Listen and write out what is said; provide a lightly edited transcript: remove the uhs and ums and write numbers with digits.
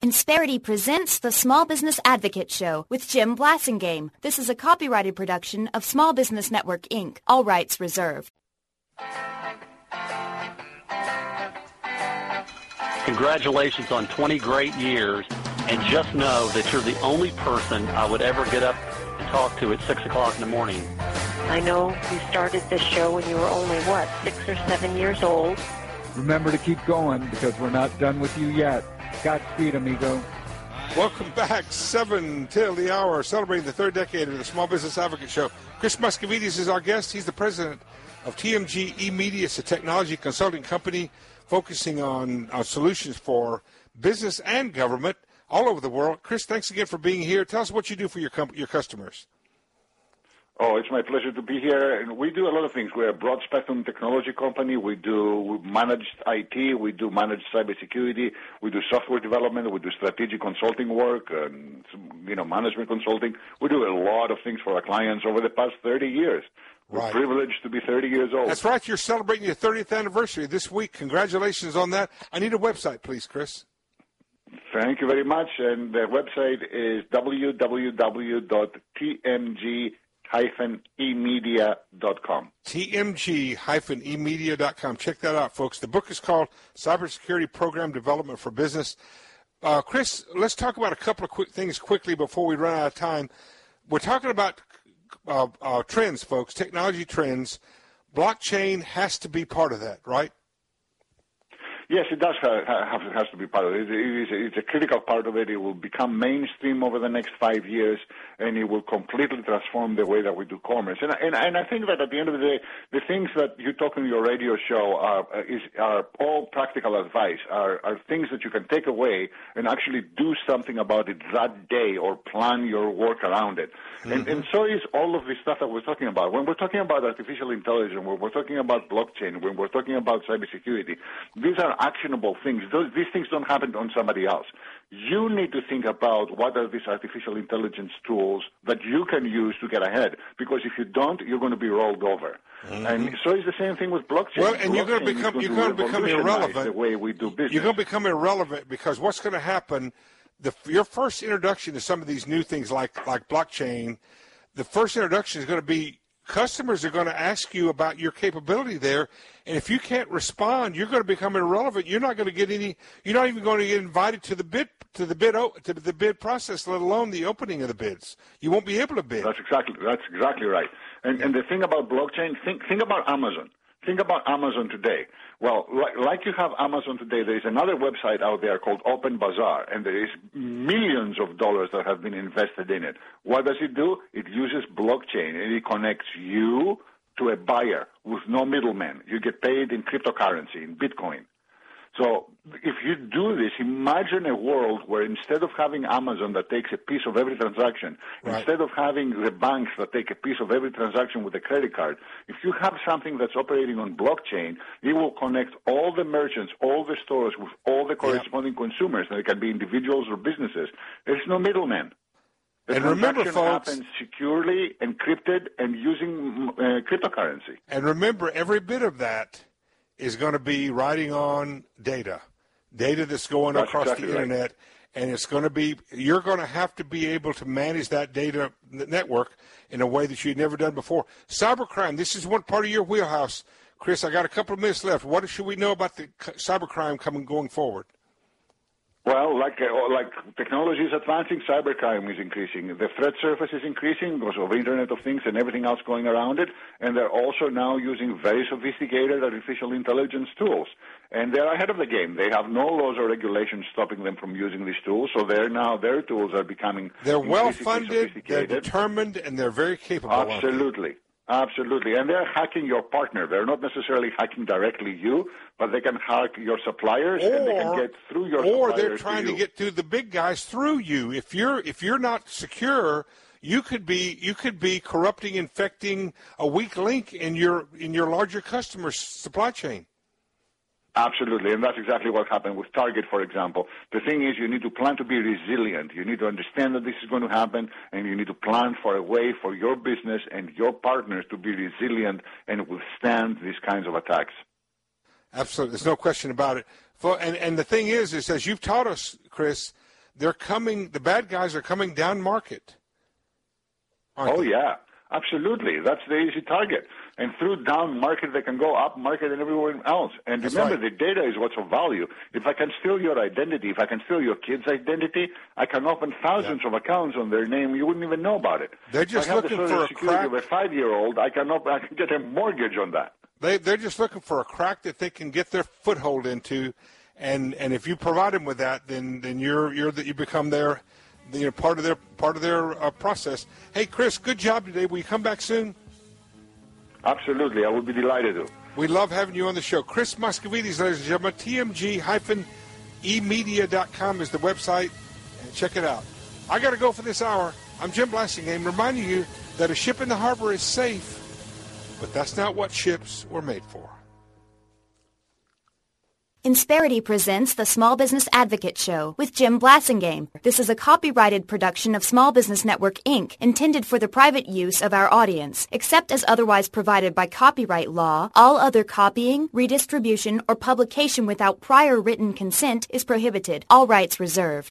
Insperity presents the Small Business Advocate Show with Jim Blasingame. This is a copyrighted production of Small Business Network, Inc. All rights reserved. Congratulations on 20 great years, and just know that you're the only person I would ever get up and talk to at 6 o'clock in the morning. I know you started this show when you were only, 6 or 7 years old? Remember to keep going because we're not done with you yet. Godspeed, amigo. Welcome back, 7 till the hour, celebrating the third decade of the Small Business Advocate Show. Chris Muscovides is our guest. He's the president of TMG eMedia. It's a technology consulting company focusing on solutions for business and government all over the world. Chris, thanks again for being here. Tell us what you do for your customers. Oh, it's my pleasure to be here. And we do a lot of things. We're a broad spectrum technology company. We do managed IT. We do managed cybersecurity. We do software development. We do strategic consulting work, management consulting. We do a lot of things for our clients over the past 30 years. We're privileged to be 30 years old. That's right. You're celebrating your 30th anniversary this week. Congratulations on that. I need a website, please, Chris. Thank you very much. And the website is www.tmg-emedia.com. tmg-emedia.com. Check that out, folks. The book is called Cybersecurity Program Development for Business. Chris, let's talk about a couple of quick things quickly before we run out of time. We're talking about trends, folks, technology trends. Blockchain has to be part of that, right? Yes, it does has to be part of it. It's a critical part of it. It will become mainstream over the next 5 years, and it will completely transform the way that we do commerce. And I think that at the end of the day, the things that you talk on your radio show are all practical advice, are things that you can take away and actually do something about it that day or plan your work around it. Mm-hmm. And so is all of this stuff that we're talking about. When we're talking about artificial intelligence, when we're talking about blockchain, when we're talking about cybersecurity, these are actionable things. These things don't happen on somebody else. You need to think about what are these artificial intelligence tools that you can use to get ahead. Because if you don't, you're going to be rolled over. Mm-hmm. And so it's the same thing with blockchain. Well, and you're going to become irrelevant. The way we do business. You're going to become irrelevant because what's going to happen? Your first introduction to some of these new things like blockchain, the first introduction is going to be customers are going to ask you about your capability there, and if you can't respond, you're going to become irrelevant. You're not going to get any. You're not even going to get invited to the bid process, let alone the opening of the bids. You won't be able to bid. That's exactly right. And the thing about blockchain, think about Amazon. Think about Amazon today. Well, like you have Amazon today, there is another website out there called Open Bazaar, and there is millions of dollars that have been invested in it. What does it do? It uses blockchain, and it connects you to a buyer with no middleman. You get paid in cryptocurrency, in Bitcoin. So if you do this, imagine a world where instead of having Amazon that takes a piece of every transaction, instead of having the banks that take a piece of every transaction with a credit card, if you have something that's operating on blockchain, it will connect all the merchants, all the stores with all the corresponding consumers, and it can be individuals or businesses. There's no middleman. The transaction happens securely, encrypted, and using cryptocurrency. And remember, every bit of that is going to be riding on data that's going across the internet, and it's going to be, you're going to have to be able to manage that data network in a way that you've never done before. Cybercrime, this is one part of your wheelhouse. Chris, I got a couple of minutes left. What should we know about the cybercrime going forward? Well, like technology is advancing, cybercrime is increasing. The threat surface is increasing because of Internet of Things and everything else going around it. And they're also now using very sophisticated artificial intelligence tools. And they're ahead of the game. They have no laws or regulations stopping them from using these tools. So their tools are becoming They're well-funded, they're determined, and they're very capable. Absolutely. Absolutely. And they're hacking your partner. They're not necessarily hacking directly you, but they can hack your suppliers and they can get through your suppliers. Or they're trying to get to the big guys through you. If you're not secure, you could be corrupting, infecting a weak link in your larger customer's supply chain. Absolutely, and that's exactly what happened with Target, for example. The thing is, you need to plan to be resilient. You need to understand that this is going to happen, and you need to plan for a way for your business and your partners to be resilient and withstand these kinds of attacks. Absolutely, there's no question about it. And the thing is as you've taught us, Chris, they're coming. The bad guys are coming down market. Oh yeah, absolutely. That's the easy target. And through down market, they can go up market and everywhere else. And That's remember, right. the data is what's of value. If I can steal your identity, if I can steal your kid's identity, I can open thousands of accounts on their name. You wouldn't even know about it. They're just if I have looking the for Social a Security crack. of a 5-year-old, I can get a mortgage on that. They're just looking for a crack that they can get their foothold into, and if you provide them with that, then you become their part of their process. Hey, Chris, good job today. Will you come back soon? Absolutely, I would be delighted to. We love having you on the show. Chris Moscovides, ladies and gentlemen. TMG-emedia.com is the website, and check it out. I got to go for this hour. I'm Jim Blasingame, reminding you that a ship in the harbor is safe, but that's not what ships were made for. Insperity presents the Small Business Advocate Show with Jim Blasingame. This is a copyrighted production of Small Business Network, Inc., intended for the private use of our audience. Except as otherwise provided by copyright law, all other copying, redistribution, or publication without prior written consent is prohibited. All rights reserved.